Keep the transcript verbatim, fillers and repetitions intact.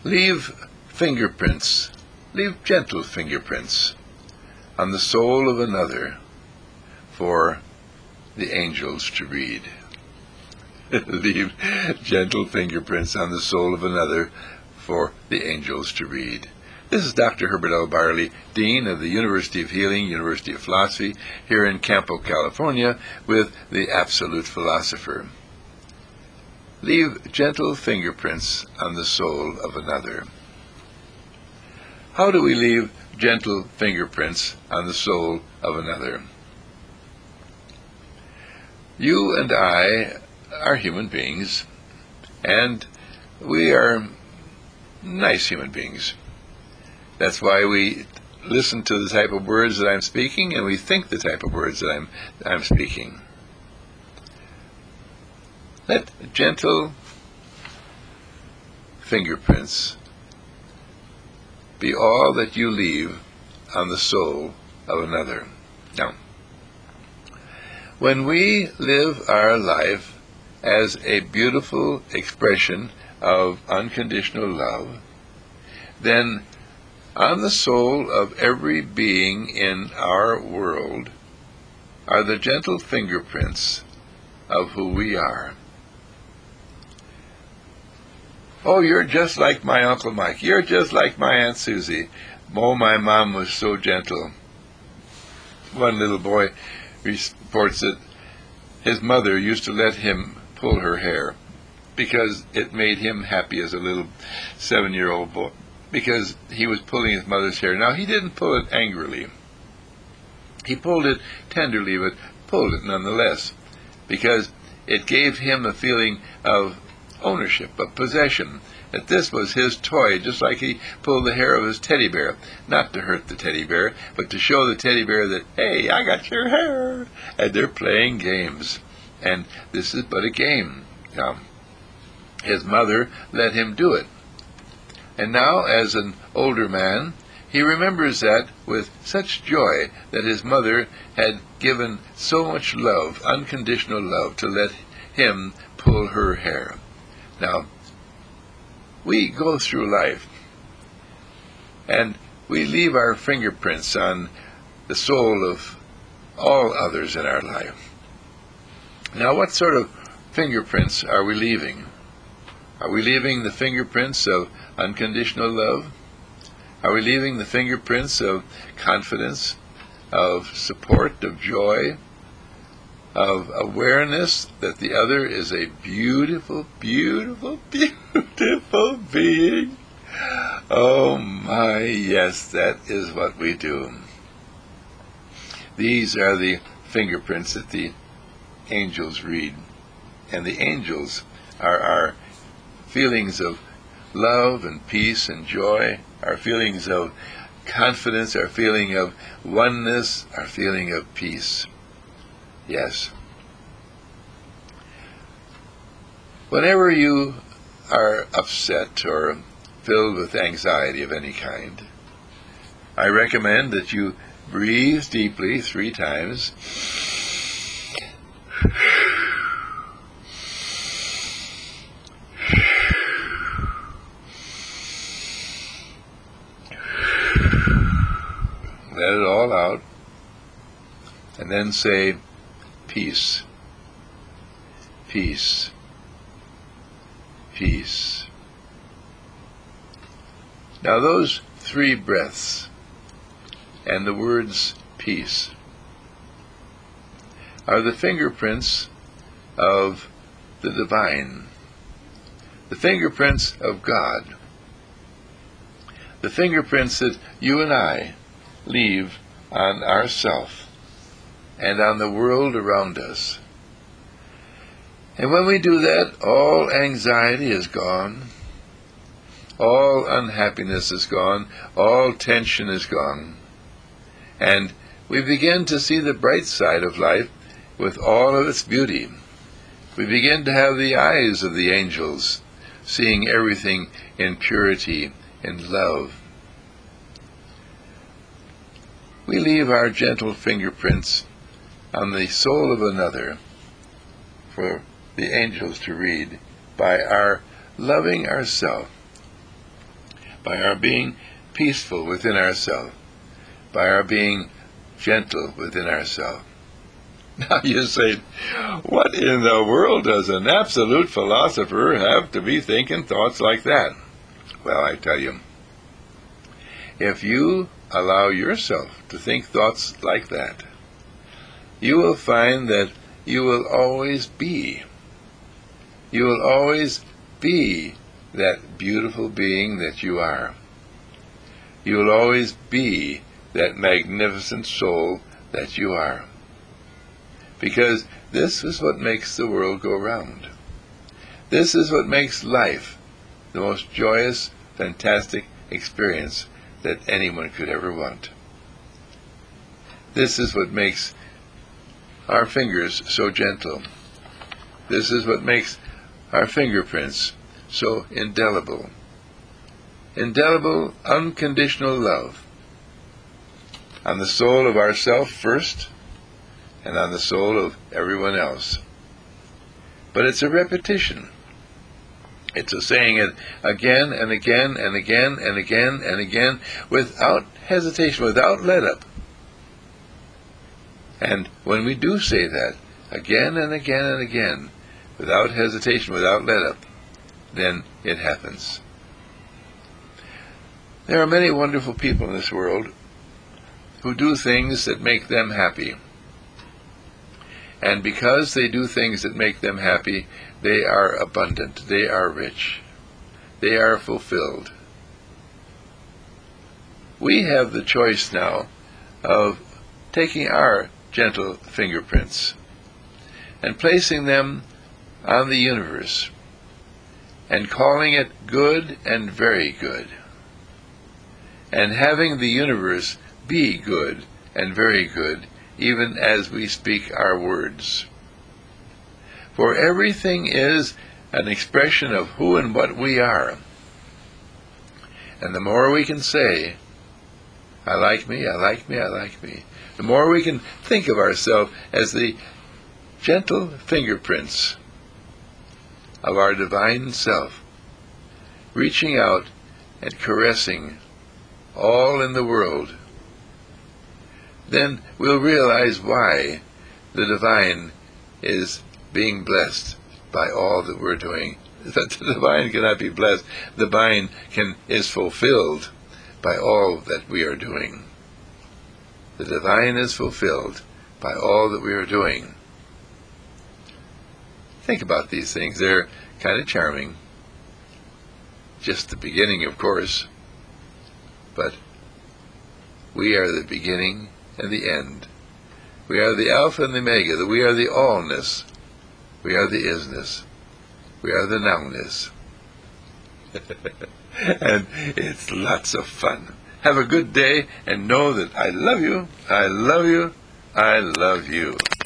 Leave fingerprints, leave gentle fingerprints on the soul of another for the angels to read. Leave gentle fingerprints on the soul of another for the angels to read. This is Doctor Herbert L. Barley, Dean of the University of Healing, University of Philosophy, here in Campo, California, with the Absolute Philosopher. Leave gentle fingerprints on the soul of another. How do we leave gentle fingerprints on the soul of another? You and I are human beings, and we are nice human beings. That's why we listen to the type of words that I'm speaking, and we think the type of words that I'm, I'm speaking. Let gentle fingerprints be all that you leave on the soul of another. Now, when we live our life as a beautiful expression of unconditional love, then on the soul of every being in our world are the gentle fingerprints of who we are. Oh, you're just like my Uncle Mike. You're just like my Aunt Susie. Oh, my mom was so gentle. One little boy reports that his mother used to let him pull her hair because it made him happy as a little seven-year-old boy, because he was pulling his mother's hair. Now, he didn't pull it angrily. He pulled it tenderly, but pulled it nonetheless, because it gave him a feeling of ownership, of possession, that this was his toy, just like he pulled the hair of his teddy bear, not to hurt the teddy bear, but to show the teddy bear that, hey, I got your hair, and they're playing games, and this is but a game. Now, his mother let him do it, and now, as an older man, he remembers that with such joy that his mother had given so much love, unconditional love, to let him pull her hair. Now, we go through life, and we leave our fingerprints on the soul of all others in our life. Now, what sort of fingerprints are we leaving? Are we leaving the fingerprints of unconditional love? Are we leaving the fingerprints of confidence, of support, of joy, of awareness that the other is a beautiful, beautiful, beautiful being? Oh my, yes, that is what we do. These are the fingerprints that the angels read. And the angels are our feelings of love and peace and joy, our feelings of confidence, our feeling of oneness, our feeling of peace. Yes. Whenever you are upset or filled with anxiety of any kind, I recommend that you breathe deeply three times. Let it all out, and then say, peace, peace, peace. Now those three breaths and the words peace are the fingerprints of the divine, the fingerprints of God, the fingerprints that you and I leave on ourself and on the world around us. And when we do that, all anxiety is gone, all unhappiness is gone, all tension is gone, and we begin to see the bright side of life with all of its beauty. We begin to have the eyes of the angels, seeing everything in purity and love. We leave our gentle fingerprints on the soul of another for the angels to read by our loving ourselves by our being peaceful within ourselves, by our being gentle within ourselves. Now you say, what in the world does an absolute philosopher have to be thinking thoughts like that? Well, I tell you, if you allow yourself to think thoughts like that, you will find that you will always be. You will always be that beautiful being that you are. You will always be that magnificent soul that you are. Because this is what makes the world go round. This is what makes life the most joyous, fantastic experience that anyone could ever want. This is what makes our fingers so gentle. This is what makes our fingerprints so indelible. Indelible, unconditional love on the soul of ourself first, and on the soul of everyone else. But it's a repetition. It's a saying it again and again and again and again and again without hesitation, without let-up. And when we do say that again and again and again, without hesitation, without let-up, then it happens. There are many wonderful people in this world who do things that make them happy. And because they do things that make them happy, they are abundant, they are rich, they are fulfilled. We have the choice now of taking our gentle fingerprints and placing them on the universe and calling it good and very good, and having the universe be good and very good even as we speak our words. For everything is an expression of who and what we are. And the more we can say, I like me, I like me, I like me, the more we can think of ourselves as the gentle fingerprints of our divine self, reaching out and caressing all in the world. Then we'll realize why the divine is being blessed by all that we're doing. That the divine cannot be blessed. The divine can, is fulfilled by all that we are doing. The divine is fulfilled by all that we are doing. Think about these things. They're kind of charming. Just the beginning, of course. But we are the beginning and the end. We are the Alpha and the Omega. We are the allness. We are the isness. We are the nowness. And it's lots of fun. Have a good day and know that I love you, I love you, I love you.